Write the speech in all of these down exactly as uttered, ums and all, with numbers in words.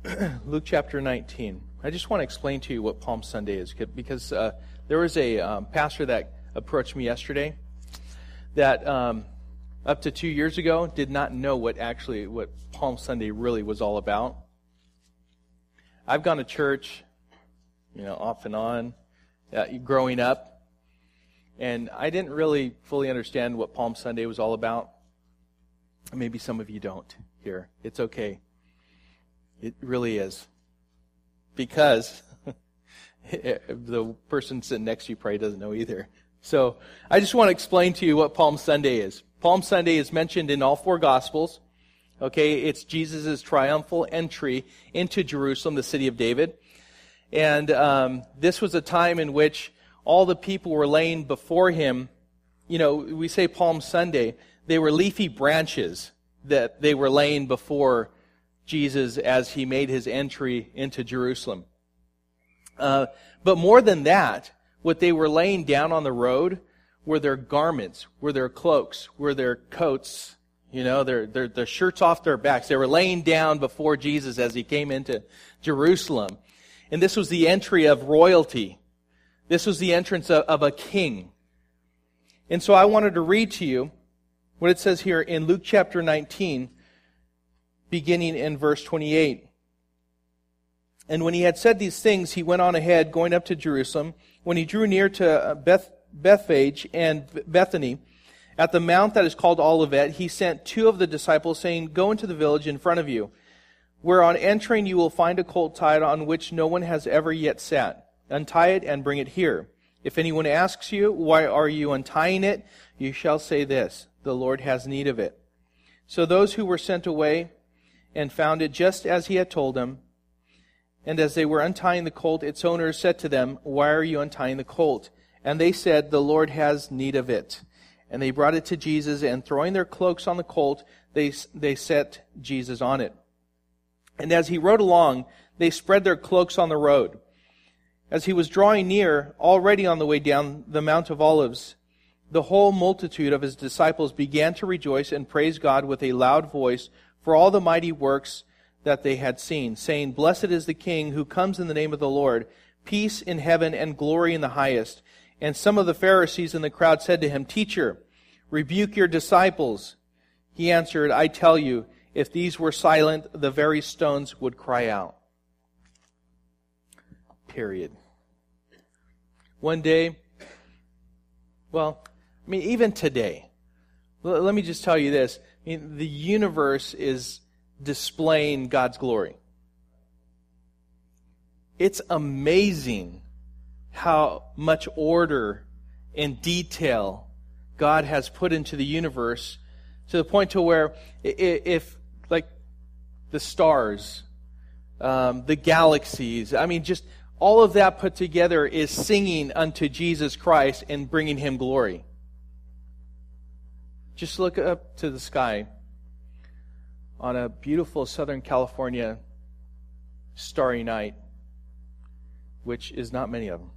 Luke chapter nineteen. I just want to explain to you what Palm Sunday is, because uh, there was a um, pastor that approached me yesterday that um, up to two years ago did not know what actually what Palm Sunday really was all about. I've gone to church, you know, off and on, uh, growing up, and I didn't really fully understand what Palm Sunday was all about. Maybe some of you don't here. It's okay. It really is. Because the person sitting next to you probably doesn't know either. So I just want to explain to you what Palm Sunday is. Palm Sunday is mentioned in all four Gospels. Okay, it's Jesus' triumphal entry into Jerusalem, the city of David. And um, this was a time in which all the people were laying before him. You know, we say Palm Sunday. They were leafy branches that they were laying before Jesus as he made his entry into Jerusalem. Uh, but more than that, what they were laying down on the road were their garments, were their cloaks, were their coats, you know, their, their, their shirts off their backs. They were laying down before Jesus as he came into Jerusalem. And this was the entry of royalty. This was the entrance of, of a king. And so I wanted to read to you what it says here in Luke chapter nineteen, beginning in verse twenty-eight. And when he had said these things, he went on ahead, going up to Jerusalem. When he drew near to Beth, Bethphage and Bethany, at the mount that is called Olivet, he sent two of the disciples, saying, "Go into the village in front of you, where on entering you will find a colt tied on which no one has ever yet sat. Untie it and bring it here. If anyone asks you, 'Why are you untying it?' you shall say this, 'The Lord has need of it.'" So those who were sent away and found it just as he had told them. And as they were untying the colt, its owners said to them, "Why are you untying the colt?" And they said, "The Lord has need of it." And they brought it to Jesus, and throwing their cloaks on the colt, they, they set Jesus on it. And as he rode along, they spread their cloaks on the road. As he was drawing near, already on the way down the Mount of Olives, the whole multitude of his disciples began to rejoice and praise God with a loud voice for all the mighty works that they had seen, saying, "Blessed is the King who comes in the name of the Lord, peace in heaven and glory in the highest." And some of the Pharisees in the crowd said to him, "Teacher, rebuke your disciples." He answered, "I tell you, if these were silent, the very stones would cry out." Period. One day, well, I mean, even today, let me just tell you this. I mean, the universe is displaying God's glory. It's amazing how much order and detail God has put into the universe, to the point to where if, like, the stars, um, the galaxies, I mean, just all of that put together is singing unto Jesus Christ and bringing him glory. Just look up to the sky on a beautiful Southern California starry night, which is not many of them.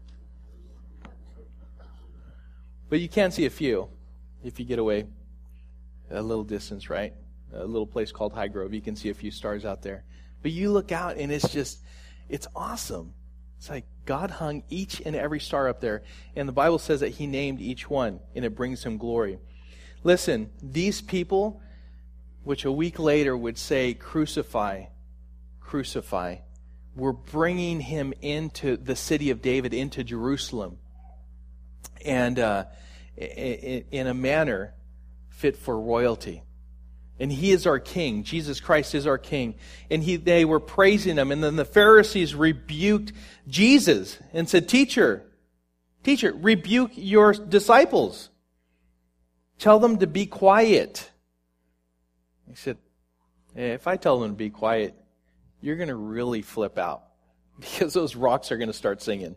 But you can see a few if you get away a little distance, right? A little place called High Grove. You can see a few stars out there. But you look out and it's just, it's awesome. It's like God hung each and every star up there. And the Bible says that he named each one, and it brings him glory. Listen, these people, which a week later would say, "Crucify, crucify," were bringing him into the city of David, into Jerusalem, and uh, in a manner fit for royalty. And he is our king. Jesus Christ is our king. And he, they were praising him. And then the Pharisees rebuked Jesus and said, Teacher, teacher, rebuke your disciples. Tell them to be quiet. He said, hey, if I tell them to be quiet, you're going to really flip out, because those rocks are going to start singing.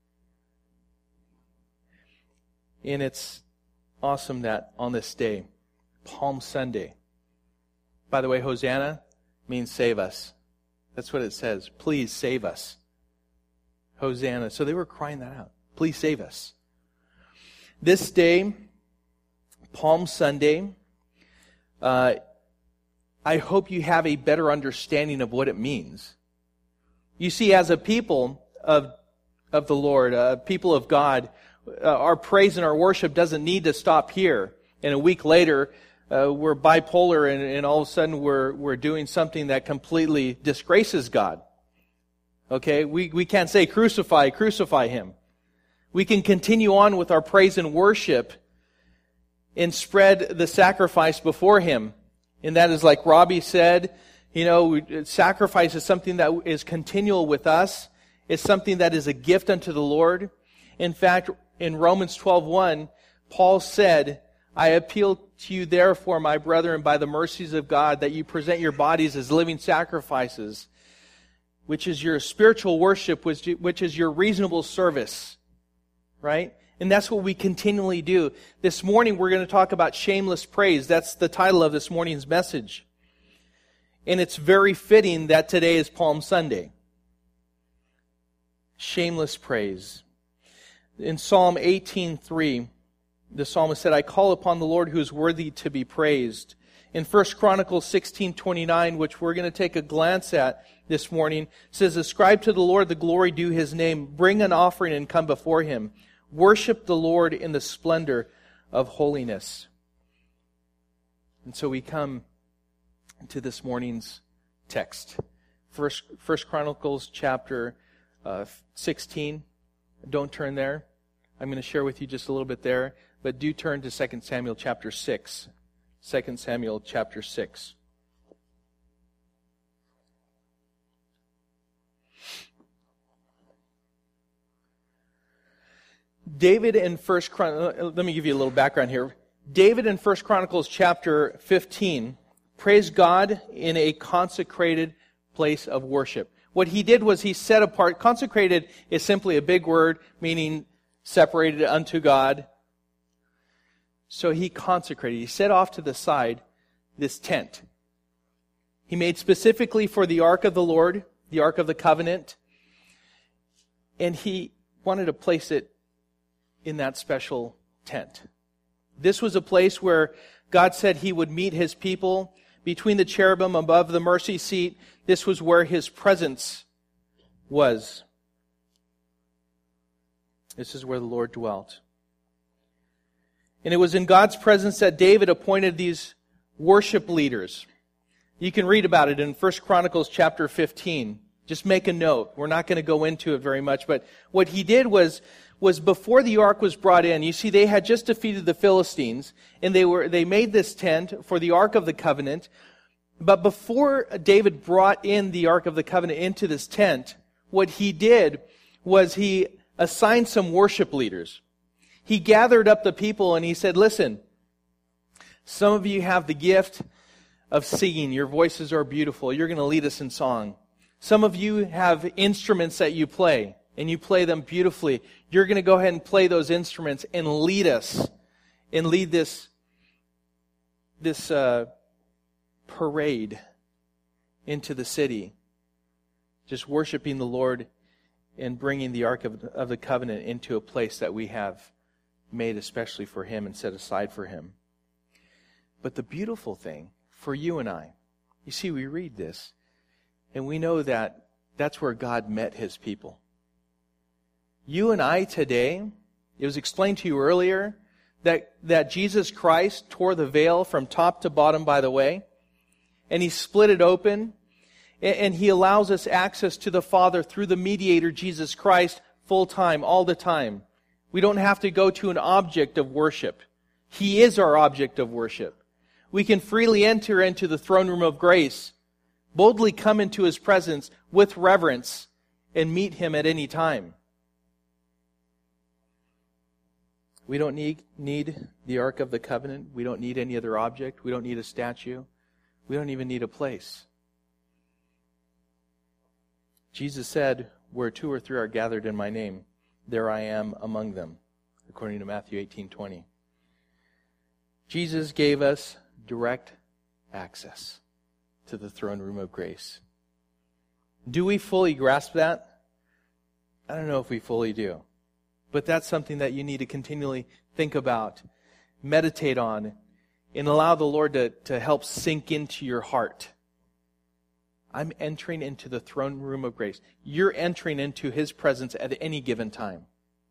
And it's awesome that on this day, Palm Sunday, by the way, Hosanna means save us. That's what it says. Please save us. Hosanna. So they were crying that out. Please save us. This day, Palm Sunday, uh, I hope you have a better understanding of what it means. You see, as a people of, of the Lord, a people of God, uh, our praise and our worship doesn't need to stop here. And a week later, uh, we're bipolar and, and all of a sudden we're, we're doing something that completely disgraces God. Okay? We, we can't say crucify, crucify Him. We can continue on with our praise and worship and spread the sacrifice before Him. And that is like Robbie said, you know, sacrifice is something that is continual with us. It's something that is a gift unto the Lord. In fact, in Romans twelve one, Paul said, I appeal to you therefore, my brethren, by the mercies of God, that you present your bodies as living sacrifices, which is your spiritual worship, which, which is your reasonable service. Right? And that's what we continually do. This morning we're going to talk about shameless praise. That's the title of this morning's message. And it's very fitting that today is Palm Sunday. Shameless praise. In Psalm eighteen three, the psalmist said, I call upon the Lord who is worthy to be praised. In First Chronicles sixteen twenty-nine, which we're going to take a glance at this morning, says, ascribe to the Lord the glory due His name. Bring an offering and come before Him. Worship the Lord in the splendor of holiness. And so we come to this morning's text. First, First Chronicles chapter uh, sixteen. Don't turn there. I'm going to share with you just a little bit there. But do turn to Second Samuel chapter six. Second Samuel chapter six. David in First Chron- let me give you a little background here. David in First Chronicles chapter fifteen praised God in a consecrated place of worship. What he did was he set apart. Consecrated is simply a big word meaning separated unto God. So he consecrated. He set off to the side this tent. He made specifically for the Ark of the Lord, the Ark of the Covenant, and he wanted to place it in that special tent. This was a place where God said He would meet His people. Between the cherubim above the mercy seat, this was where His presence was. This is where the Lord dwelt. And it was in God's presence that David appointed these worship leaders. You can read about it in First Chronicles chapter fifteen. Just make a note. We're not going to go into it very much, but what he did was was before the ark was brought in, you see they had just defeated the Philistines, and they were they made this tent for the Ark of the Covenant. But before David brought in the Ark of the Covenant into this tent, what he did was he assigned some worship leaders. He gathered up the people and he said, listen, some of you have the gift of singing. Your voices are beautiful. You're going to lead us in song. Some of you have instruments that you play, and you play them beautifully. You're going to go ahead and play those instruments and lead us, and lead this, this uh, parade into the city, just worshiping the Lord and bringing the Ark of, of the Covenant into a place that we have made especially for Him and set aside for Him. But the beautiful thing for you and I, you see, we read this, and we know that that's where God met His people. You and I today, it was explained to you earlier, that, that Jesus Christ tore the veil from top to bottom, by the way, and He split it open, and, and He allows us access to the Father through the mediator, Jesus Christ, full time, all the time. We don't have to go to an object of worship. He is our object of worship. We can freely enter into the throne room of grace, boldly come into His presence with reverence, and meet Him at any time. We don't need, need the Ark of the Covenant. We don't need any other object. We don't need a statue. We don't even need a place. Jesus said, where two or three are gathered in my name, there I am among them, according to Matthew eighteen twenty. Jesus gave us direct access to the throne room of grace. Do we fully grasp that? I don't know if we fully do. But that's something that you need to continually think about, meditate on, and allow the Lord to, to help sink into your heart. I'm entering into the throne room of grace. You're entering into His presence at any given time.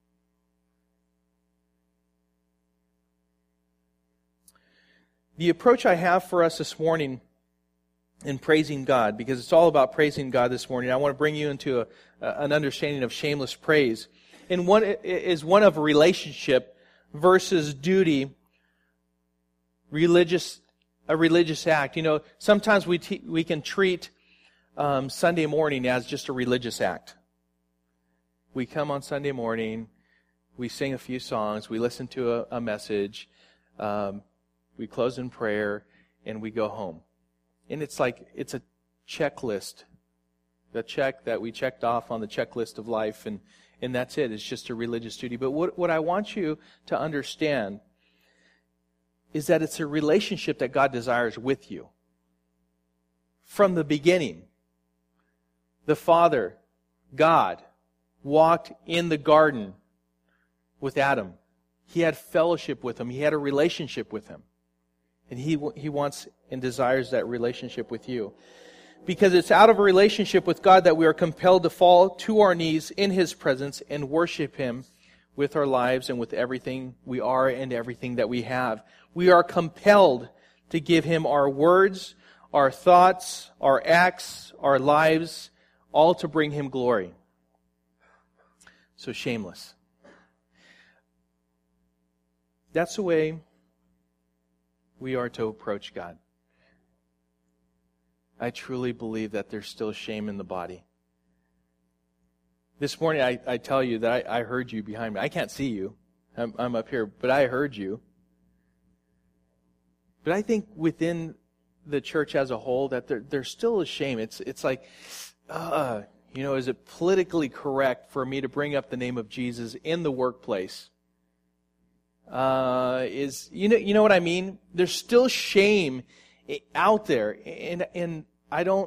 The approach I have for us this morning in praising God, because it's all about praising God this morning, I want to bring you into a, an understanding of shameless praise. And one is one of relationship versus duty, religious, a religious act. You know, sometimes we te- we can treat um, Sunday morning as just a religious act. We come on Sunday morning, we sing a few songs, we listen to a, a message, um, we close in prayer, and we go home. And it's like, it's a checklist. The check that we checked off on the checklist of life, and, and that's it. It's just a religious duty. But what, what I want you to understand is that it's a relationship that God desires with you. From the beginning, the Father, God, walked in the garden with Adam. He had fellowship with him. He had a relationship with him. And he he wants and desires that relationship with you. Because it's out of a relationship with God that we are compelled to fall to our knees in His presence and worship Him with our lives and with everything we are and everything that we have. We are compelled to give Him our words, our thoughts, our acts, our lives, all to bring Him glory. So shameless. That's the way we are to approach God. I truly believe that there's still shame in the body. This morning I, I tell you that I, I heard you behind me. I can't see you. I'm, I'm up here, but I heard you. But I think within the church as a whole that there, there's still a shame. It's it's like, uh, you know, is it politically correct for me to bring up the name of Jesus in the workplace? Uh, is you know you know what I mean? There's still shame out there, and and I don't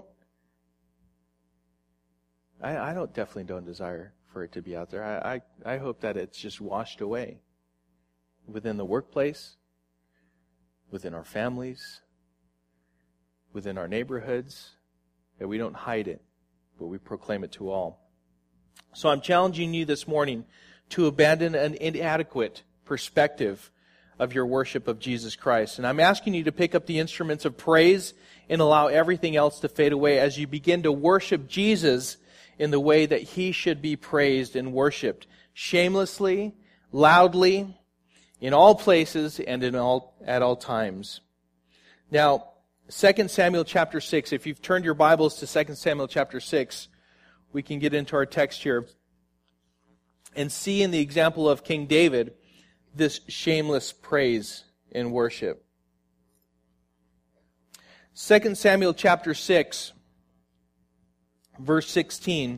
I, I don't definitely don't desire for it to be out there. I, I I hope that it's just washed away within the workplace, within our families, within our neighborhoods, that we don't hide it, but we proclaim it to all. So I'm challenging you this morning to abandon an inadequate perspective of your worship of Jesus Christ. And I'm asking you to pick up the instruments of praise and allow everything else to fade away as you begin to worship Jesus in the way that He should be praised and worshiped, shamelessly, loudly, in all places and in all at all times. Now, Second Samuel chapter six, if you've turned your Bibles to Second Samuel chapter six, we can get into our text here and see in the example of King David this shameless praise and worship. Second Samuel chapter six, verse sixteen,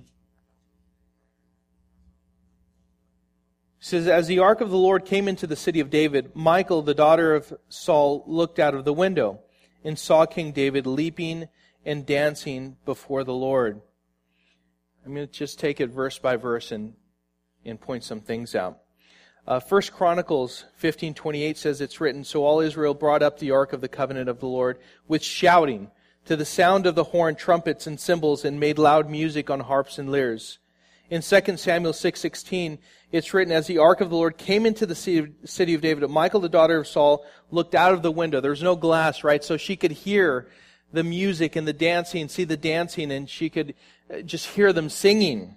says, "As the ark of the Lord came into the city of David, Michal, the daughter of Saul, looked out of the window and saw King David leaping and dancing before the Lord." I'm going to just take it verse by verse and, and point some things out. Uh, First Chronicles fifteen twenty-eight says it's written, "So all Israel brought up the ark of the covenant of the Lord with shouting, to the sound of the horn, trumpets, and cymbals, and made loud music on harps and lyres." In Second Samuel six sixteen, it's written, "As the ark of the Lord came into the city of David, Michal, the daughter of Saul, looked out of the window." There was no glass, right? So she could hear the music and the dancing, see the dancing, and she could just hear them singing.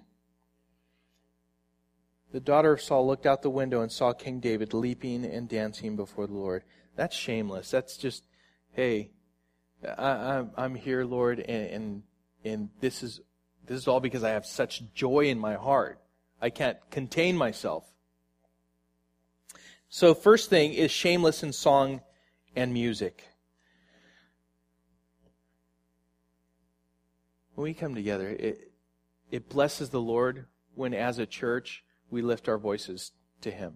"The daughter of Saul looked out the window and saw King David leaping and dancing before the Lord." That's shameless. That's just, hey, I, I'm, I'm here, Lord, and, and and this is this is all because I have such joy in my heart. I can't contain myself. So first thing is shameless in song and music. When we come together, it it blesses the Lord when as a church we lift our voices to Him.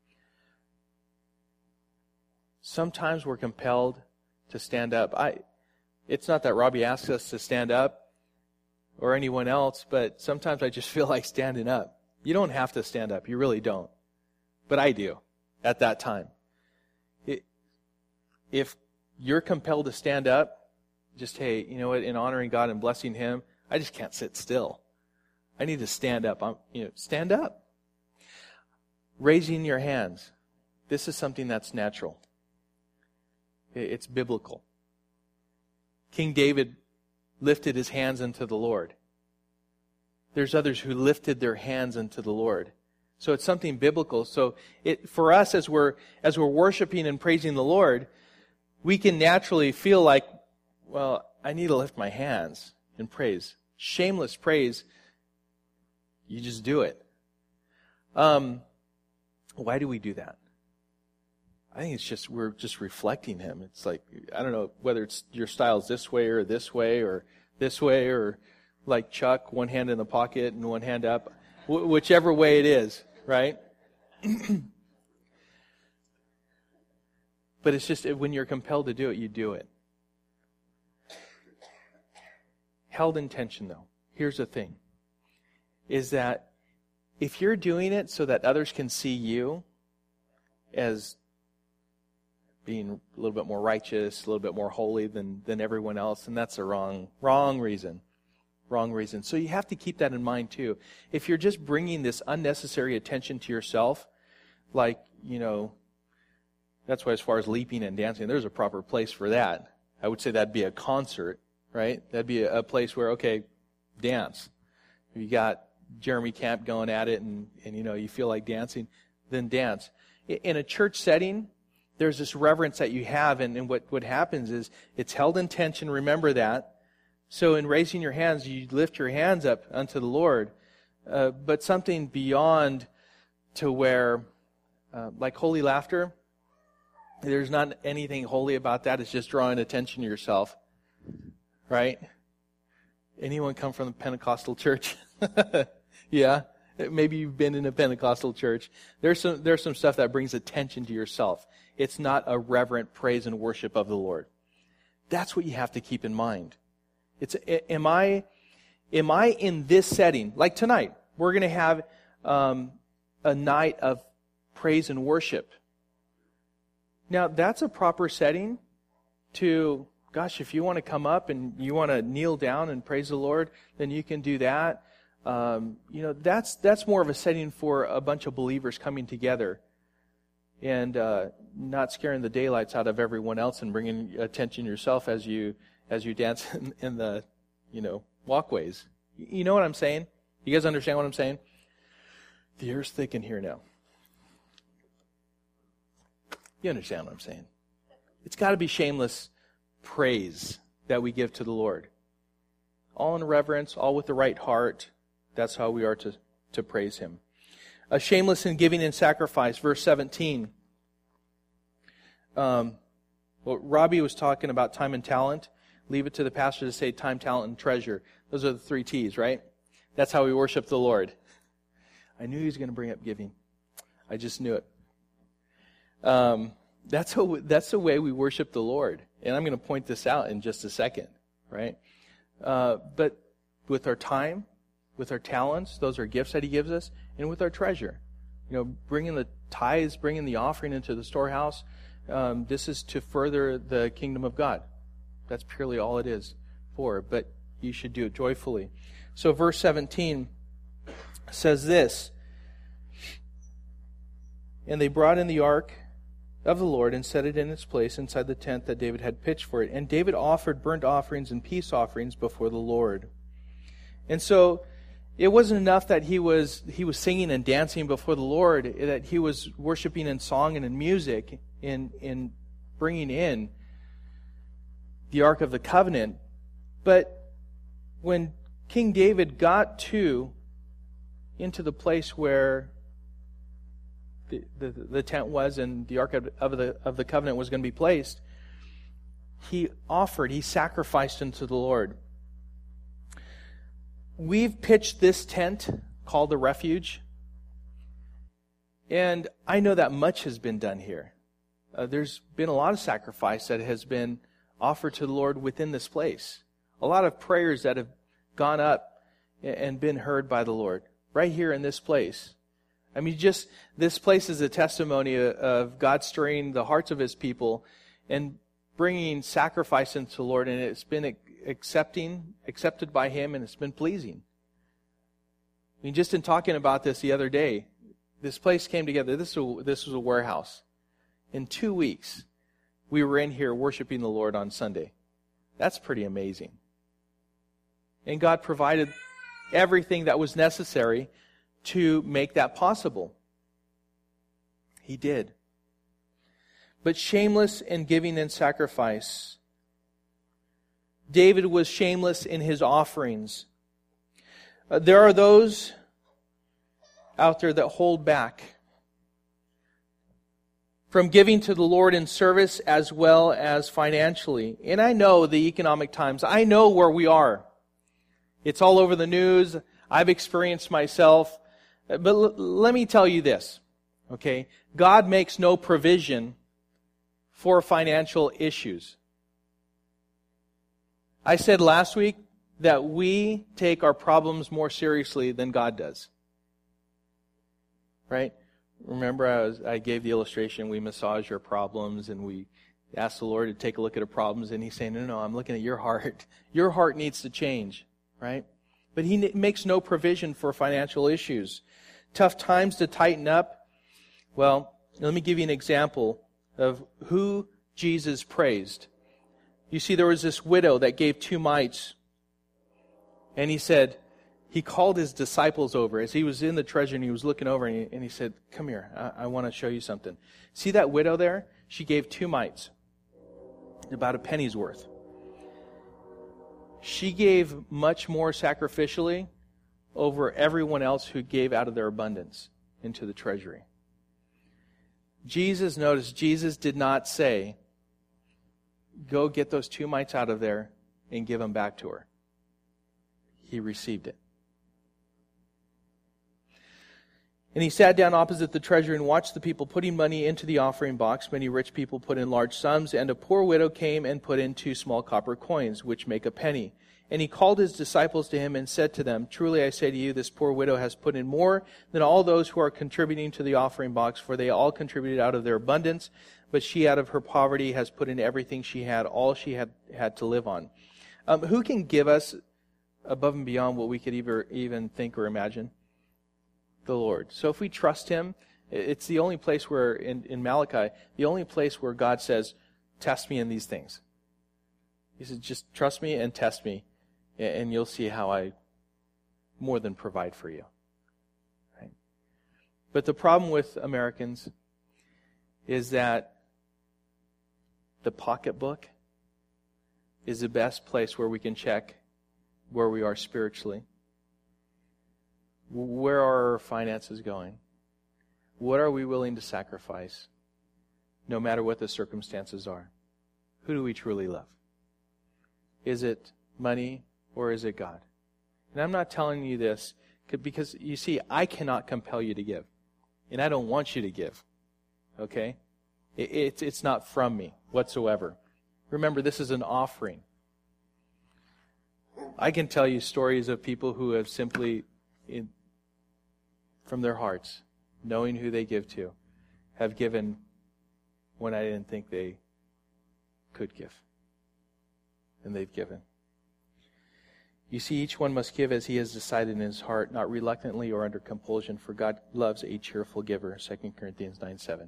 Sometimes we're compelled to stand up. I, it's not that Robbie asks us to stand up or anyone else, but sometimes I just feel like standing up. You don't have to stand up. You really don't. But I do at that time. It, if you're compelled to stand up, just, hey, you know what, in honoring God and blessing Him, I just can't sit still. I need to stand up. I'm, you know, stand up. Raising your hands. This is something that's natural. It's biblical. King David lifted his hands unto the Lord. There's others who lifted their hands unto the Lord. So it's something biblical. So it, for us, as we're as we're worshiping and praising the Lord, we can naturally feel like, well, I need to lift my hands in praise. Shameless praise. You just do it. Um, why do we do that? I think it's just, we're just reflecting Him. It's like, I don't know whether it's your style's this way or this way or this way or like Chuck, one hand in the pocket and one hand up. Wh- whichever way it is, right? But it's just, when you're compelled to do it, you do it. Held intention, though. Here's the thing. Is that if you're doing it so that others can see you as being a little bit more righteous, a little bit more holy than, than everyone else, and that's a wrong, wrong reason. Wrong reason. So you have to keep that in mind too. If you're just bringing this unnecessary attention to yourself, like, you know, that's why as far as leaping and dancing, there's a proper place for that. I would say that'd be a concert, right? That'd be a, a place where, okay, dance. You got Jeremy Camp going at it and, and, you know, you feel like dancing, then dance. In a church setting, there's this reverence that you have, and, and what, what happens is it's held in tension, remember that. So in raising your hands, you lift your hands up unto the Lord, uh, but something beyond to where, uh, like holy laughter, there's not anything holy about that. It's just drawing attention to yourself, right? Anyone come from the Pentecostal church? Yeah, maybe you've been in a Pentecostal church. There's some there's some stuff that brings attention to yourself. It's not a reverent praise and worship of the Lord. That's what you have to keep in mind. It's am I am I in this setting? Like tonight, we're going to have um, a night of praise and worship. Now, that's a proper setting to, gosh, if you want to come up and you want to kneel down and praise the Lord, then you can do that. Um, you know, that's that's more of a setting for a bunch of believers coming together and uh, not scaring the daylights out of everyone else and bringing attention to yourself as you as you dance in, in the, you know, walkways. You know what I'm saying? You guys understand what I'm saying? The air's thick in here now. You understand what I'm saying? It's got to be shameless praise that we give to the Lord. All in reverence, all with the right heart. That's how we are to, to praise Him. A shameless in giving and sacrifice, verse seventeen. Um, well, Robbie was talking about time and talent. Leave it to the pastor to say time, talent, and treasure. Those are the three T's, right? That's how we worship the Lord. I knew he was going to bring up giving. I just knew it. Um, that's how, that's the way we worship the Lord. And I'm going to point this out in just a second, right? Uh, but with our time, with our talents, those are gifts that He gives us, and with our treasure. You know, bringing the tithes, bringing the offering into the storehouse, um, this is to further the kingdom of God. That's purely all it is for, but you should do it joyfully. So verse seventeen says this, and they brought in the ark of the Lord and set it in its place inside the tent that David had pitched for it. And David offered burnt offerings and peace offerings before the Lord. And so it wasn't enough that he was he was singing and dancing before the Lord, that he was worshiping in song and in music, in in bringing in the Ark of the Covenant. But when King David got to into the place where the, the, the tent was and the Ark of, of the of the Covenant was going to be placed, he offered, he sacrificed unto the Lord. We've pitched this tent called the Refuge, and I know that much has been done here. Uh, there's been a lot of sacrifice that has been offered to the Lord within this place. A lot of prayers that have gone up and been heard by the Lord right here in this place. I mean, just this place is a testimony of God stirring the hearts of His people and bringing sacrifice into the Lord, and it's been accepting, accepted by Him, and it's been pleasing. I mean, just in talking about this the other day, this place came together. This was a, this was a warehouse. In two weeks, we were in here worshiping the Lord on Sunday. That's pretty amazing. And God provided everything that was necessary to make that possible. He did. But shameless in giving and sacrifice. David was shameless in his offerings. Uh, there are those out there that hold back from giving to the Lord in service as well as financially. And I know the economic times. I know where we are. It's all over the news. I've experienced myself. But l- let me tell you this, okay? God makes no provision for financial issues. I said last week that we take our problems more seriously than God does. Right? Remember, I, was, I gave the illustration, we massage your problems and we ask the Lord to take a look at our problems, and He's saying, no, no, I'm looking at your heart. Your heart needs to change, right? But He n- makes no provision for financial issues. Tough times to tighten up. Well, let me give you an example of who Jesus praised. You see, there was this widow that gave two mites, and He said, He called His disciples over as He was in the treasure, and He was looking over, and He, and he said, come here, I, I want to show you something. See that widow there? She gave two mites, about a penny's worth. She gave much more sacrificially over everyone else who gave out of their abundance into the treasury. Jesus, notice, Jesus did not say, go get those two mites out of there and give them back to her. He received it. And He sat down opposite the treasury and watched the people putting money into the offering box. Many rich people put in large sums, and a poor widow came and put in two small copper coins, which make a penny. And He called His disciples to Him and said to them, truly I say to you, this poor widow has put in more than all those who are contributing to the offering box, for they all contributed out of their abundance, but she out of her poverty has put in everything she had, all she had had to live on. Um, who can give us above and beyond what we could either, even think or imagine? The Lord. So if we trust Him, it's the only place where, in, in Malachi, the only place where God says, test me in these things. He says, just trust me and test me, and you'll see how I more than provide for you. Right? But the problem with Americans is that the pocketbook is the best place where we can check where we are spiritually. Where are our finances going? What are we willing to sacrifice, no matter what the circumstances are? Who do we truly love? Is it money or is it God? And I'm not telling you this because, you see, I cannot compel you to give. And I don't want you to give. Okay? It, it, it's not from me whatsoever. Remember, this is an offering. I can tell you stories of people who have simply, in, from their hearts, knowing who they give to, have given when I didn't think they could give. And they've given. You see, each one must give as he has decided in his heart, not reluctantly or under compulsion, for God loves a cheerful giver, Second Corinthians nine seven.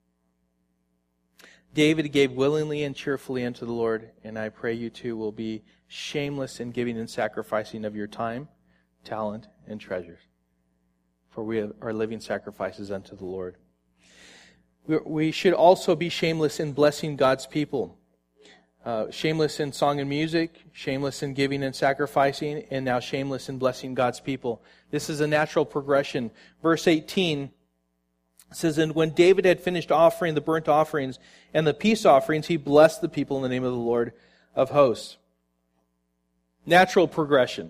David gave willingly and cheerfully unto the Lord, and I pray you too will be shameless in giving and sacrificing of your time, talent, and treasures. For we are living sacrifices unto the Lord. We should also be shameless in blessing God's people. Uh, shameless in song and music, shameless in giving and sacrificing, and now shameless in blessing God's people. This is a natural progression. Verse eighteen says, and when David had finished offering the burnt offerings and the peace offerings, he blessed the people in the name of the Lord of hosts. Natural progression.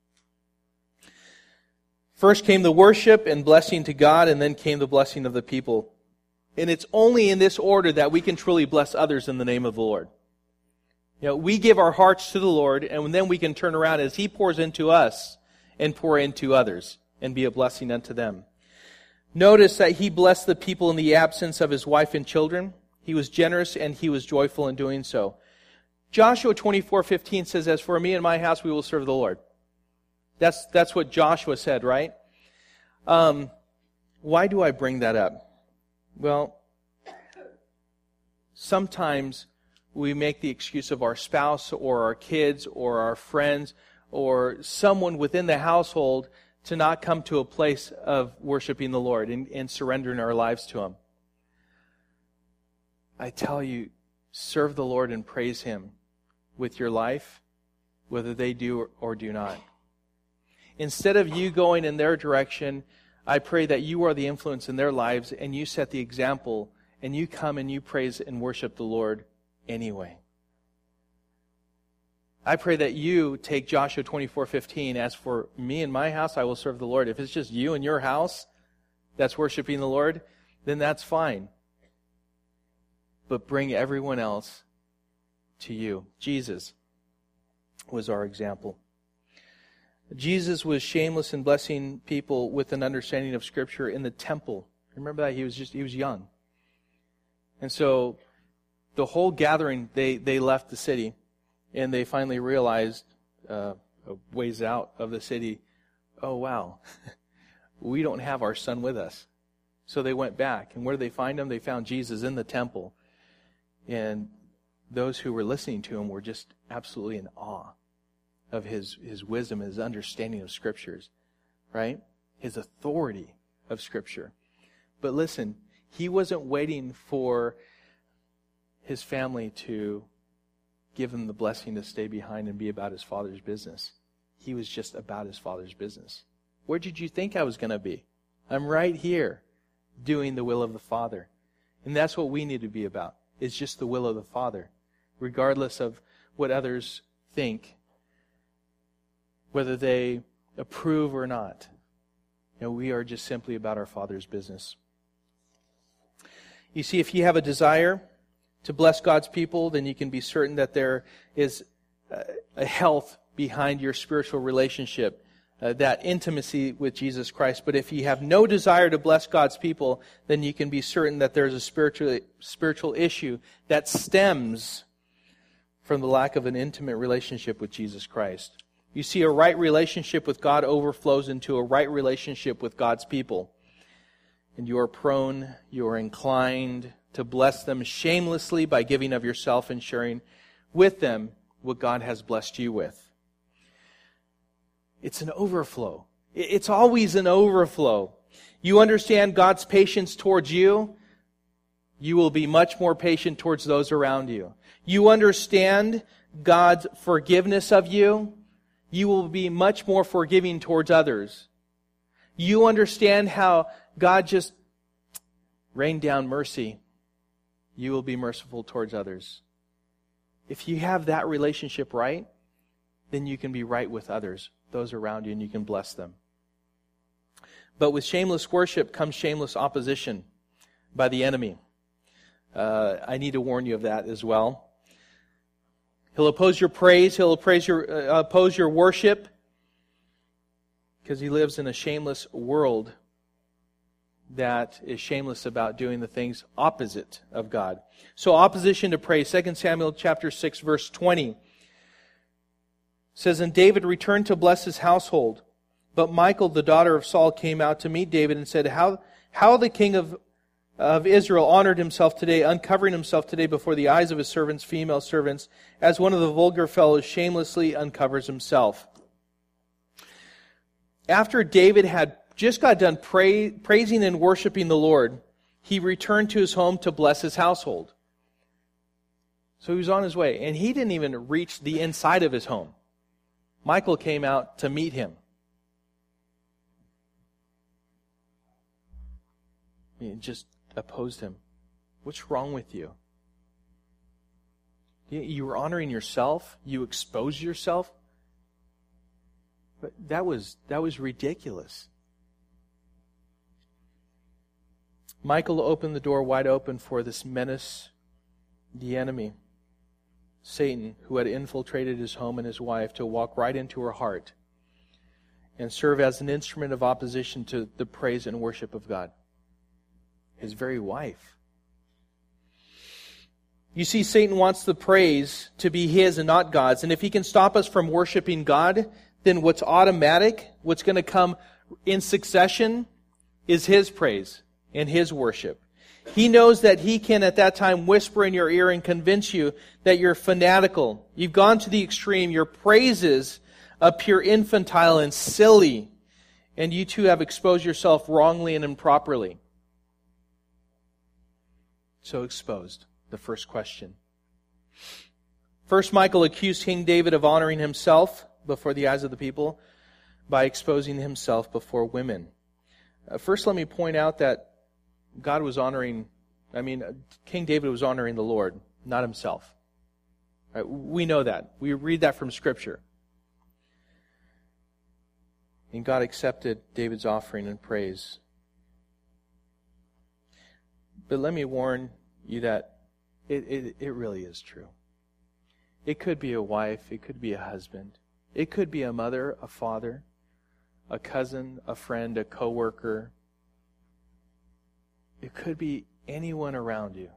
First came the worship and blessing to God, and then came the blessing of the people. And it's only in this order that we can truly bless others in the name of the Lord. You know, we give our hearts to the Lord, and then we can turn around as He pours into us and pour into others and be a blessing unto them. Notice that he blessed the people in the absence of his wife and children. He was generous and he was joyful in doing so. Joshua twenty-four fifteen says, "As for me and my house, we will serve the Lord." That's, that's what Joshua said, right? Um, why do I bring that up? Well, sometimes we make the excuse of our spouse or our kids or our friends or someone within the household to not come to a place of worshiping the Lord and, and surrendering our lives to Him. I tell you, serve the Lord and praise Him with your life, whether they do or do not. Instead of you going in their direction, I pray that you are the influence in their lives and you set the example and you come and you praise and worship the Lord anyway. I pray that you take Joshua twenty-four fifteen, "As for me and my house, I will serve the Lord." If it's just you and your house that's worshiping the Lord, then that's fine. But bring everyone else to you. Jesus was our example. Jesus was shameless in blessing people with an understanding of Scripture in the temple. Remember that? He was just he was young. And so the whole gathering, they, they left the city, and they finally realized, uh, a ways out of the city, oh wow, we don't have our son with us. So they went back. And where did they find him? They found Jesus in the temple. And those who were listening to him were just absolutely in awe of his, his wisdom, his understanding of Scriptures, right? His authority of Scripture. But listen, he wasn't waiting for his family to give him the blessing to stay behind and be about his Father's business. He was just about his Father's business. Where did you think I was going to be? I'm right here doing the will of the Father. And that's what we need to be about. It's just the will of the Father, regardless of what others think, whether they approve or not. You know, we are just simply about our Father's business. You see, if you have a desire to bless God's people, then you can be certain that there is a health behind your spiritual relationship, uh, that intimacy with Jesus Christ. But if you have no desire to bless God's people, then you can be certain that there's a spiritual spiritual issue that stems from the lack of an intimate relationship with Jesus Christ. You see, a right relationship with God overflows into a right relationship with God's people. And you are prone, you are inclined to bless them shamelessly by giving of yourself and sharing with them what God has blessed you with. It's an overflow. It's always an overflow. You understand God's patience towards you, you will be much more patient towards those around you. You understand God's forgiveness of you, you will be much more forgiving towards others. You understand how God just rained down mercy, you will be merciful towards others. If you have that relationship right, then you can be right with others, those around you, and you can bless them. But with shameless worship comes shameless opposition by the enemy. Uh, I need to warn you of that as well. He'll oppose your praise. He'll oppose your, uh, oppose your worship because he lives in a shameless world that is shameless about doing the things opposite of God. So opposition to praise. Second Samuel chapter six, verse twenty says, "And David returned to bless his household. But Michal, the daughter of Saul, came out to meet David and said, How, how the king of of Israel honored himself today, uncovering himself today before the eyes of his servants, female servants, as one of the vulgar fellows shamelessly uncovers himself." After David had just got done pray, praising and worshiping the Lord, he returned to his home to bless his household. So he was on his way, and he didn't even reach the inside of his home. Michal came out to meet him. He just opposed him. What's wrong with you? You were honoring yourself. You exposed yourself. But that was that was ridiculous. Michal opened the door wide open for this menace, the enemy, Satan, who had infiltrated his home and his wife, to walk right into her heart and serve as an instrument of opposition to the praise and worship of God. His very wife. You see, Satan wants the praise to be his and not God's. And if he can stop us from worshiping God, then what's automatic, what's going to come in succession, is his praise and his worship. He knows that he can at that time whisper in your ear and convince you that you're fanatical. You've gone to the extreme. Your praises appear infantile and silly. And you too have exposed yourself wrongly and improperly. So exposed. The first question. First, Michal accused King David of honoring himself before the eyes of the people by exposing himself before women. Uh, first, let me point out that God was honoring, I mean, King David was honoring the Lord, not himself. Right? We know that. We read that from Scripture. And God accepted David's offering and praise. But let me warn you that It, it it really is true. It could be a wife. It could be a husband. It could be a mother, a father, a cousin, a friend, a coworker. It could be anyone around you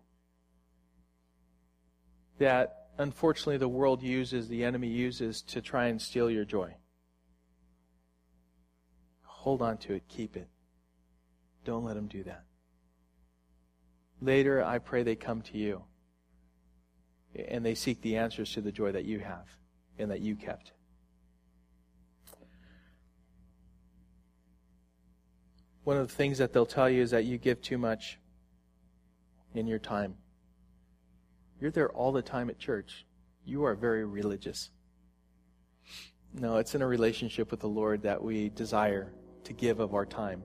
that, unfortunately, the world uses, the enemy uses to try and steal your joy. Hold on to it. Keep it. Don't let them do that. Later, I pray they come to you and they seek the answers to the joy that you have and that you kept. One of the things that they'll tell you is that you give too much in your time. You're there all the time at church. You are very religious. No, it's in a relationship with the Lord that we desire to give of our time.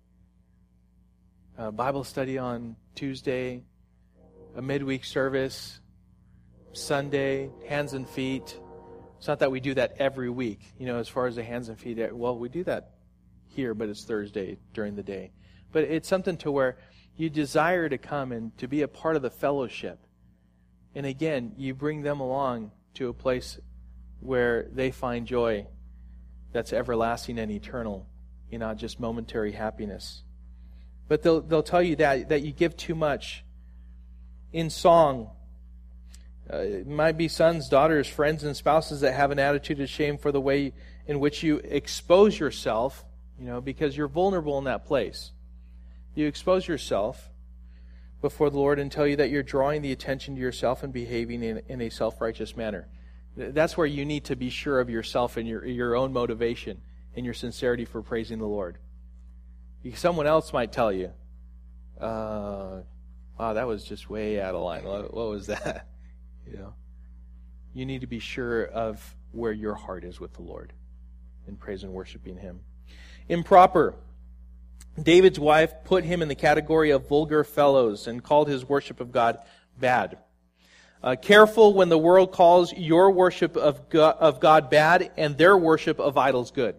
A Bible study on Tuesday, a midweek service, Sunday, hands and feet. It's not that we do that every week, you know, as far as the hands and feet. Well, we do that here, but it's Thursday during the day. But it's something to where you desire to come and to be a part of the fellowship. And again, you bring them along to a place where they find joy that's everlasting and eternal, and not just momentary happiness. But they'll they'll tell you that, that you give too much in song. Uh, it might be sons, daughters, friends, and spouses that have an attitude of shame for the way in which you expose yourself, you know, because you're vulnerable in that place. You expose yourself before the Lord and tell you that you're drawing the attention to yourself and behaving in, in a self-righteous manner. That's where you need to be sure of yourself and your, your own motivation and your sincerity for praising the Lord. Someone else might tell you, uh, wow, that was just way out of line. What, what was that? You know, you need to be sure of where your heart is with the Lord in praise and worshiping Him. Improper. David's wife put him in the category of vulgar fellows and called his worship of God bad. Uh, careful when the world calls your worship of God, of God bad and their worship of idols good.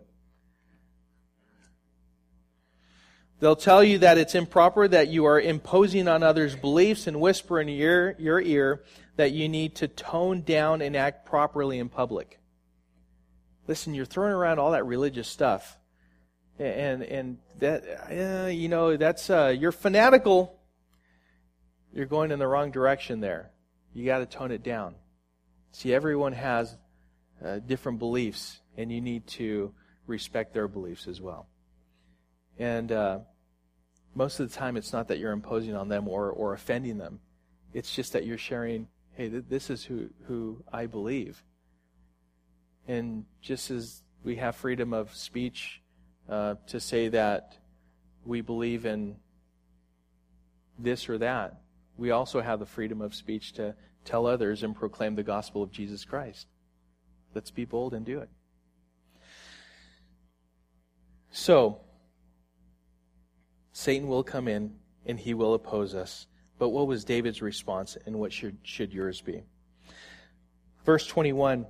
They'll tell you that it's improper, that you are imposing on others' beliefs, and whisper in your, your ear that you need to tone down and act properly in public. Listen, you're throwing around all that religious stuff. And and that, uh, you know, that's, uh, you're fanatical. You're going in the wrong direction there. You got to tone it down. See, everyone has uh, different beliefs, and you need to respect their beliefs as well. And uh, most of the time, it's not that you're imposing on them or, or offending them. It's just that you're sharing, hey, th- this is who, who I believe. And just as we have freedom of speech uh, to say that we believe in this or that, we also have the freedom of speech to tell others and proclaim the gospel of Jesus Christ. Let's be bold and do it. So, Satan will come in and he will oppose us. But what was David's response, and what should, should yours be? Verse twenty-one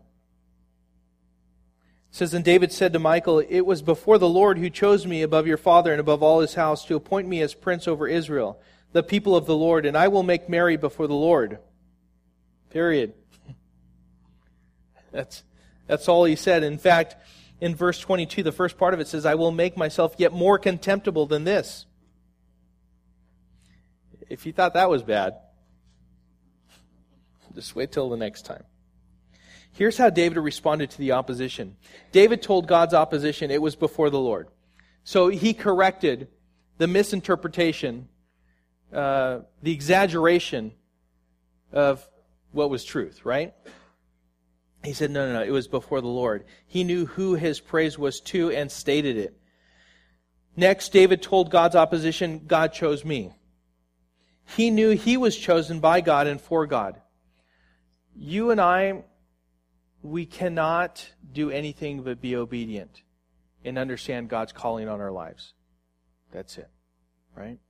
says, "And David said to Michal, it was before the Lord who chose me above your father and above all his house to appoint me as prince over Israel, the people of the Lord, and I will make merry before the Lord." Period. That's, that's all he said. In fact, in verse twenty-two, the first part of it says, "I will make myself yet more contemptible than this." If you thought that was bad, Just wait till the next time. Here's how David responded to the opposition. David told God's opposition it was before the Lord. So he corrected the misinterpretation, uh, the exaggeration of what was truth, right? He said, no, no, no, it was before the Lord. He knew who his praise was to and stated it. Next, David told God's opposition, God chose me. He knew he was chosen by God and for God. You and I, we cannot do anything but be obedient and understand God's calling on our lives. That's it, right?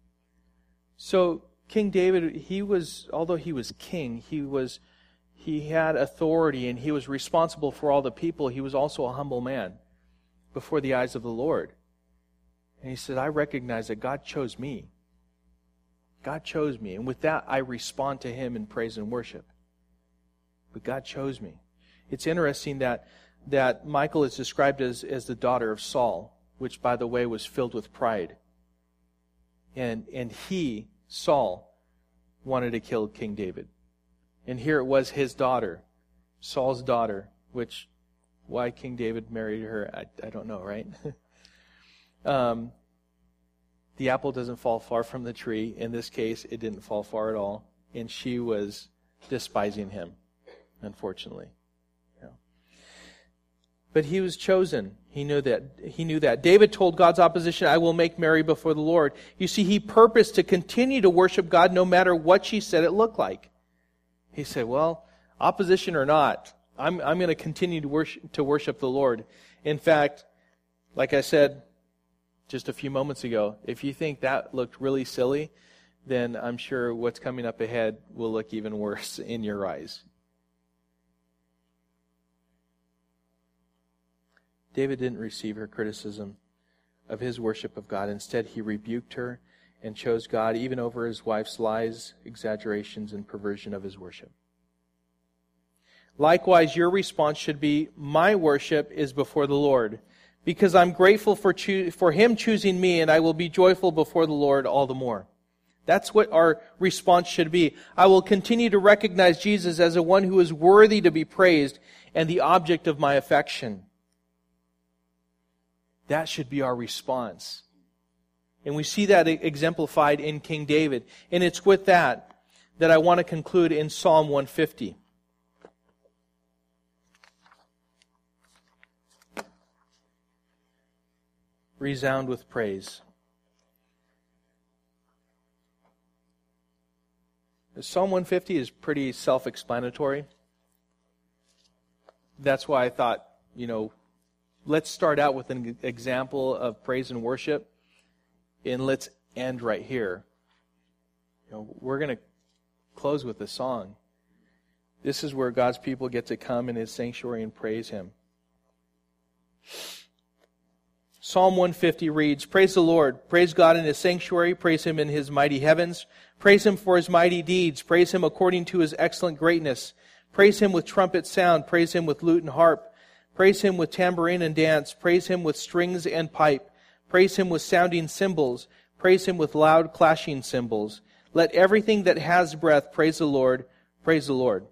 So, King David, he was, although he was king, he was, he had authority and he was responsible for all the people. He was also a humble man before the eyes of the Lord. And he said, I recognize that God chose me. God chose me. And with that, I respond to Him in praise and worship. But God chose me. It's interesting that, that Michal is described as, as the daughter of Saul, which, by the way, was filled with pride. And, and he, Saul, wanted to kill King David. And here it was his daughter, Saul's daughter, which, why King David married her, I, I don't know, right? um, the apple doesn't fall far from the tree. In this case, it didn't fall far at all. And she was despising him, unfortunately. Yeah. But he was chosen. He knew that. He knew that. David told God's opposition, I will make merry before the Lord. You see, he purposed to continue to worship God no matter what she said it looked like. He said, well, opposition or not, I'm, I'm going to continue to worship, to worship the Lord. In fact, like I said just a few moments ago, if you think that looked really silly, then I'm sure what's coming up ahead will look even worse in your eyes. David didn't receive her criticism of his worship of God. Instead, he rebuked her and chose God even over his wife's lies, exaggerations, and perversion of his worship. Likewise, your response should be, my worship is before the Lord, because I'm grateful for choo- for Him choosing me, and I will be joyful before the Lord all the more. That's what our response should be. I will continue to recognize Jesus as the one who is worthy to be praised and the object of my affection. That should be our response. And we see that exemplified in King David. And it's with that that I want to conclude in Psalm one fifty. Resound with praise. Psalm one fifty is pretty self-explanatory. That's why I thought, you know, let's start out with an example of praise and worship, and let's end right here. You know, we're going to close with a song. This is where God's people get to come in His sanctuary and praise Him. Psalm one fifty reads, praise the Lord, praise God in His sanctuary, praise Him in His mighty heavens, praise Him for His mighty deeds, praise Him according to His excellent greatness, praise Him with trumpet sound, praise Him with lute and harp, praise Him with tambourine and dance, praise Him with strings and pipe, praise Him with sounding cymbals, praise Him with loud clashing cymbals. Let everything that has breath praise the Lord, praise the Lord.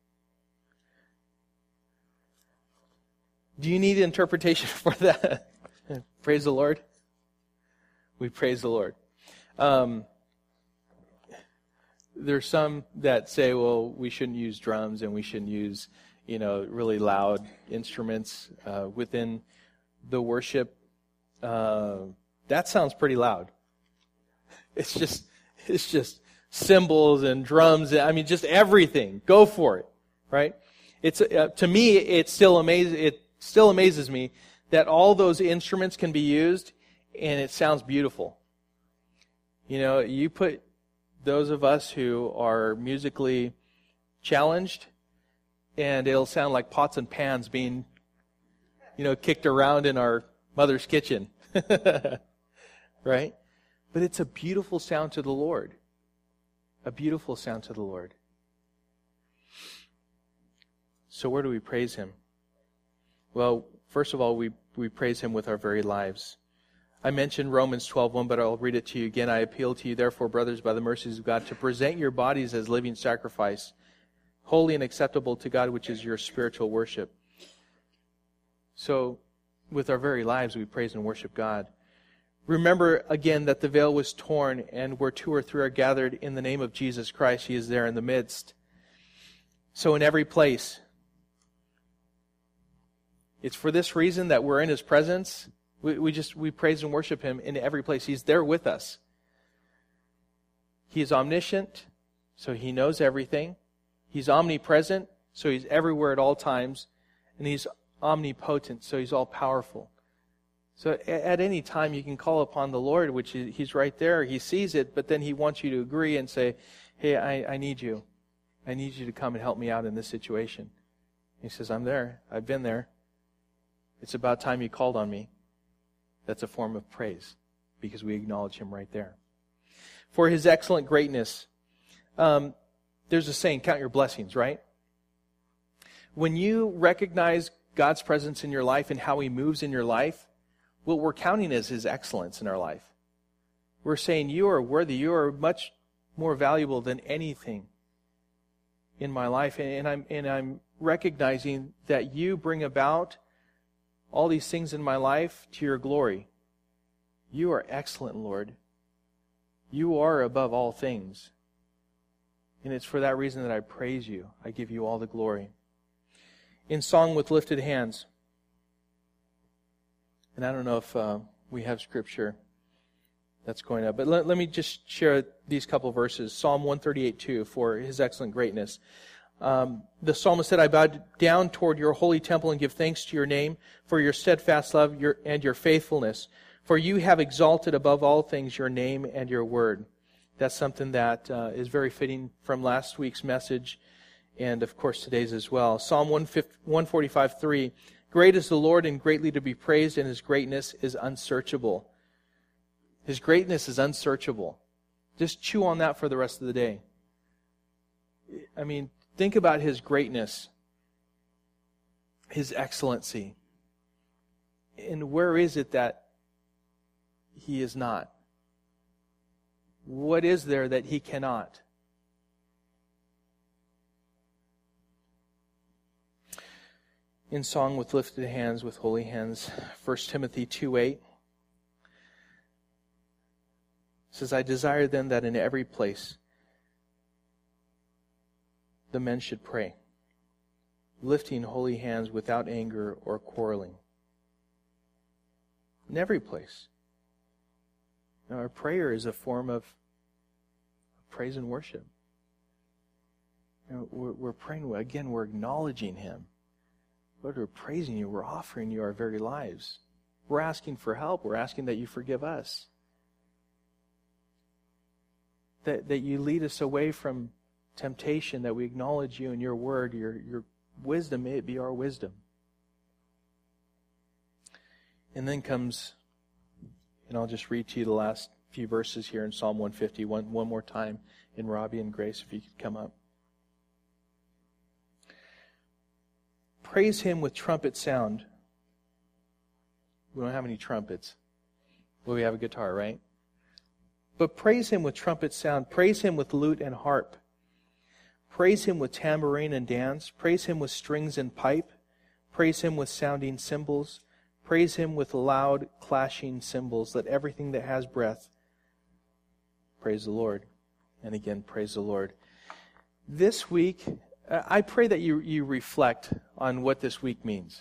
Do you need interpretation for that? Praise the Lord. We praise the Lord. Um, there's some that say, well, we shouldn't use drums and we shouldn't use, you know, really loud instruments uh, within the worship. Uh, that sounds pretty loud. It's just, it's just cymbals and drums. I mean, just everything. Go for it, right? It's uh, to me, it still amazes. It still amazes me that all those instruments can be used and it sounds beautiful. You know, you put those of us who are musically challenged, and it'll sound like pots and pans being, you know, kicked around in our mother's kitchen. Right? But it's a beautiful sound to the Lord. A beautiful sound to the Lord. So where do we praise Him? Well, first of all, we, we praise Him with our very lives. I mentioned Romans twelve one, but I'll read it to you again. I appeal to you, therefore, brothers, by the mercies of God, to present your bodies as living sacrifice, holy and acceptable to God, which is your spiritual worship. So, with our very lives, we praise and worship God. Remember again that the veil was torn, and where two or three are gathered in the name of Jesus Christ, He is there in the midst. So in every place, it's for this reason that we're in His presence. We, we just, we praise and worship Him in every place. He's there with us. He is omniscient, so He knows everything. He's omnipresent, so He's everywhere at all times. And He's omnipotent, so He's all-powerful. So at any time you can call upon the Lord, which He's right there. He sees it, but then He wants you to agree and say, hey, I, I need you. I need you to come and help me out in this situation. He says, I'm there. I've been there. It's about time you called on me. That's a form of praise because we acknowledge Him right there. For His excellent greatness, um, there's a saying, count your blessings, right? When you recognize God's presence in your life and how He moves in your life, what we're counting is His excellence in our life. We're saying, you are worthy, you are much more valuable than anything in my life. And I'm, and I'm recognizing that you bring about all these things in my life to your glory. You are excellent, Lord. You are above all things. And it's for that reason that I praise you. I give you all the glory. In Song with Lifted Hands, and I don't know if uh, we have scripture that's going up, but let, let me just share these couple verses. Psalm one thirty-eight two, for His excellent greatness. Um, the psalmist said, I bow down toward your holy temple and give thanks to your name for your steadfast love your, and your faithfulness. For you have exalted above all things your name and your word. That's something that uh, is very fitting from last week's message and, of course, today's as well. Psalm one forty-five three, great is the Lord and greatly to be praised, and His greatness is unsearchable. His greatness is unsearchable. Just chew on that for the rest of the day. I mean, think about His greatness, His excellency. And where is it that He is not? What is there that He cannot? In Song with Lifted Hands, with Holy Hands, First Timothy two eight says, I desire then that in every place the men should pray, lifting holy hands without anger or quarreling. In every place. Now, our prayer is a form of praise and worship. You know, we're, we're praying, again, we're acknowledging Him. Lord, we're praising you. We're offering you our very lives. We're asking for help. We're asking that you forgive us. That, that you lead us away from temptation, that we acknowledge you in your word, your, your wisdom, may it be our wisdom. And then comes, and I'll just read to you the last few verses here in Psalm one fifty, one, one more time in Robbie and Grace, if you could come up. Praise Him with trumpet sound. We don't have any trumpets. Well, we have a guitar, right? But praise Him with trumpet sound. Praise Him with lute and harp. Praise Him with tambourine and dance. Praise Him with strings and pipe. Praise Him with sounding cymbals. Praise Him with loud clashing cymbals. Let everything that has breath praise the Lord. And again, praise the Lord. This week, I pray that you, you reflect on what this week means.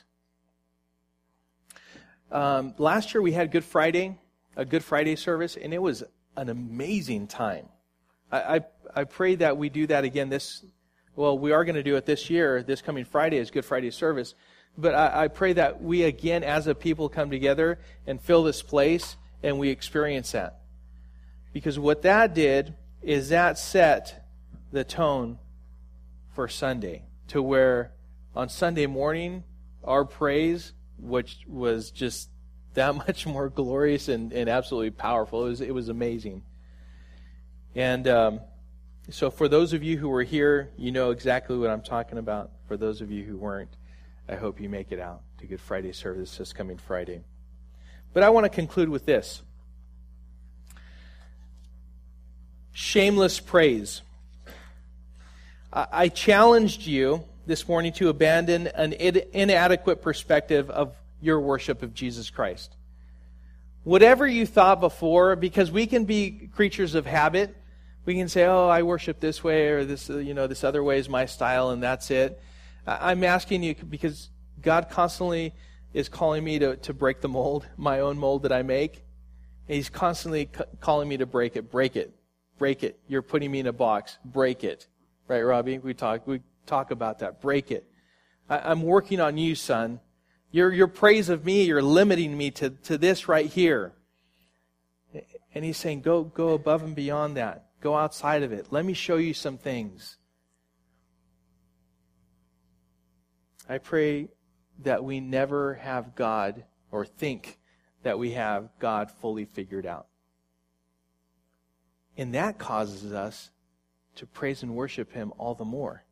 Um, last year we had Good Friday, a Good Friday service, and it was an amazing time. I, I, I pray that we do that again this, well, we are going to do it this year, this coming Friday is Good Friday service. But I, I pray that we again as a people come together and fill this place and we experience that. Because what that did is that set the tone for Sunday, to where on Sunday morning, our praise, which was just that much more glorious and, and absolutely powerful. It was, it was amazing. And um, so for those of you who were here, you know exactly what I'm talking about. For those of you who weren't, I hope you make it out to Good Friday service this coming Friday. But I want to conclude with this. Shameless praise. I, I challenged you this morning to abandon an in- inadequate perspective of your worship of Jesus Christ. Whatever you thought before, because we can be creatures of habit. We can say, oh, I worship this way, or this, you know, this other way is my style, and that's it. I'm asking you because God constantly is calling me to, to break the mold, my own mold that I make. And He's constantly c- calling me to break it, break it, break it. You're putting me in a box, break it. Right, Robbie? We talk, we talk about that. Break it. I, I'm working on you, son. Your, your praise of me, you're limiting me to, to this right here. And He's saying, go, go above and beyond that. Go outside of it. Let me show you some things. I pray that we never have God or think that we have God fully figured out. And that causes us to praise and worship Him all the more.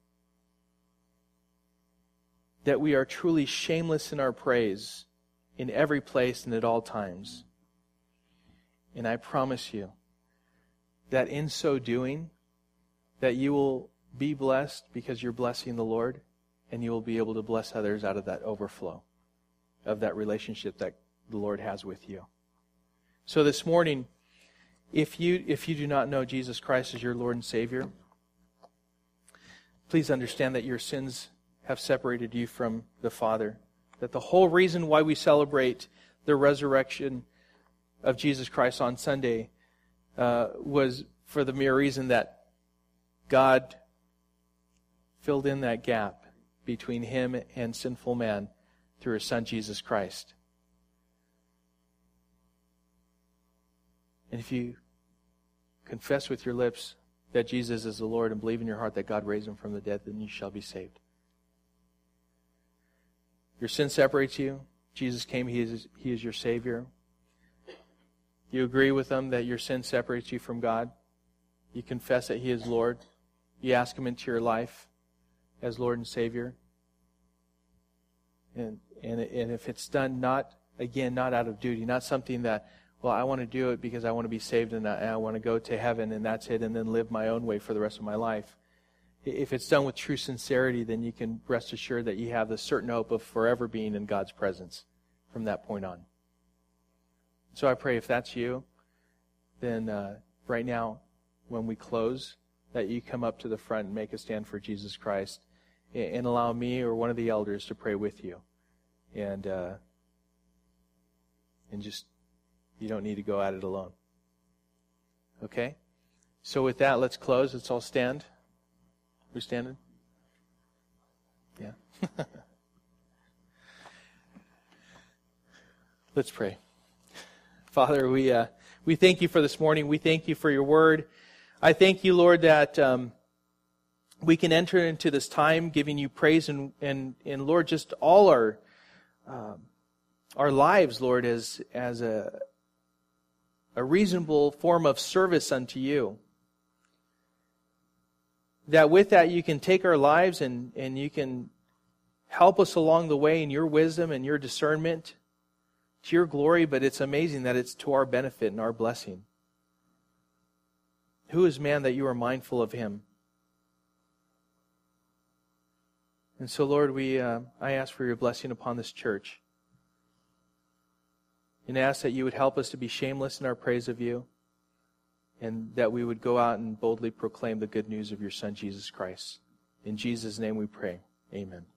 That we are truly shameless in our praise in every place and at all times. And I promise you that in so doing, that you will be blessed because you're blessing the Lord, and you will be able to bless others out of that overflow of that relationship that the Lord has with you. So this morning, if you if you do not know Jesus Christ as your Lord and Savior, please understand that your sins have separated you from the Father. That the whole reason why we celebrate the resurrection of Jesus Christ on Sunday uh, was for the mere reason that God filled in that gap between Him and sinful man through His Son Jesus Christ. And if you confess with your lips that Jesus is the Lord and believe in your heart that God raised Him from the dead, then you shall be saved. Your sin separates you. Jesus came, He is, he is your Savior. You agree with Him that your sin separates you from God. You confess that He is Lord. You ask Him into your life as Lord and Savior. And, and, and if it's done not, again, not out of duty, not something that, well, I want to do it because I want to be saved and I, and I want to go to heaven and that's it, and then live my own way for the rest of my life. If it's done with true sincerity, then you can rest assured that you have the certain hope of forever being in God's presence from that point on. So I pray if that's you, then uh, right now, when we close, that you come up to the front and make a stand for Jesus Christ and allow me or one of the elders to pray with you. And uh, and just, you don't need to go at it alone. Okay? So with that, let's close. Let's all stand. We're standing? Yeah. Let's pray. Father, we uh, we thank you for this morning. We thank you for your word. I thank you, Lord, that um, we can enter into this time giving you praise and, and, and Lord, just all our um, our lives, Lord, as as a a reasonable form of service unto you. That with that you can take our lives and, and you can help us along the way in your wisdom and your discernment to your glory, but it's amazing that it's to our benefit and our blessing. Who is man that you are mindful of him? And so, Lord, we uh, I ask for your blessing upon this church. And ask that you would help us to be shameless in our praise of you, and that we would go out and boldly proclaim the good news of your Son, Jesus Christ. In Jesus' name we pray. Amen.